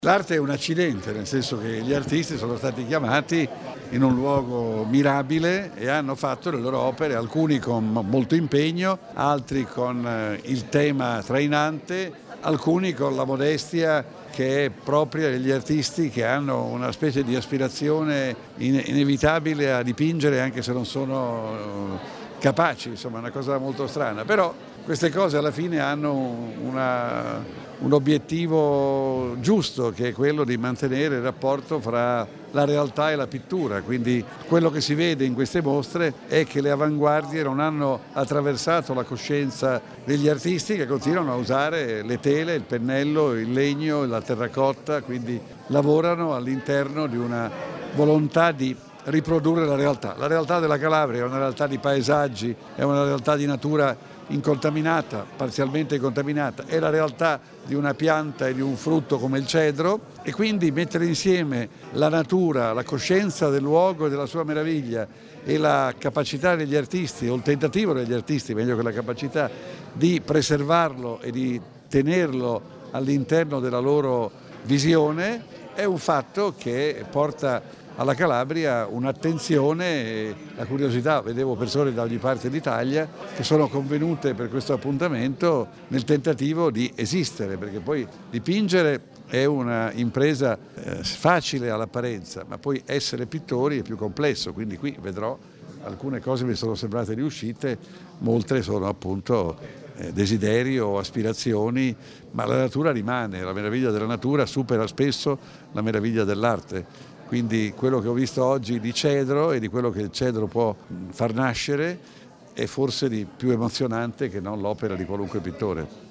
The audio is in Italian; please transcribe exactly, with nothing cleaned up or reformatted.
L'arte è un accidente, nel senso che gli artisti sono stati chiamati in un luogo mirabile e hanno fatto le loro opere, alcuni con molto impegno, altri con il tema trainante, alcuni con la modestia che è propria degli artisti che hanno una specie di aspirazione inevitabile a dipingere anche se non sono capaci, insomma è una cosa molto strana, però queste cose alla fine hanno una, un obiettivo giusto, che è quello di mantenere il rapporto fra la realtà e la pittura, quindi quello che si vede in queste mostre è che le avanguardie non hanno attraversato la coscienza degli artisti, che continuano a usare le tele, il pennello, il legno, la terracotta, quindi lavorano all'interno di una volontà di riprodurre la realtà. La realtà della Calabria è una realtà di paesaggi, è una realtà di natura incontaminata, parzialmente contaminata, è la realtà di una pianta e di un frutto come il cedro, e quindi mettere insieme la natura, la coscienza del luogo e della sua meraviglia e la capacità degli artisti, o il tentativo degli artisti, meglio che la capacità, di preservarlo e di tenerlo all'interno della loro visione, è un fatto che porta alla Calabria un'attenzione e la curiosità. Vedevo persone da ogni parte d'Italia che sono convenute per questo appuntamento nel tentativo di esistere, perché poi dipingere è una impresa eh, facile all'apparenza, ma poi essere pittori è più complesso, quindi qui vedrò alcune cose mi sono sembrate riuscite, molte sono appunto eh, desideri o aspirazioni, ma la natura rimane, la meraviglia della natura supera spesso la meraviglia dell'arte. Quindi quello che ho visto oggi di cedro e di quello che il cedro può far nascere è forse di più emozionante che non l'opera di qualunque pittore.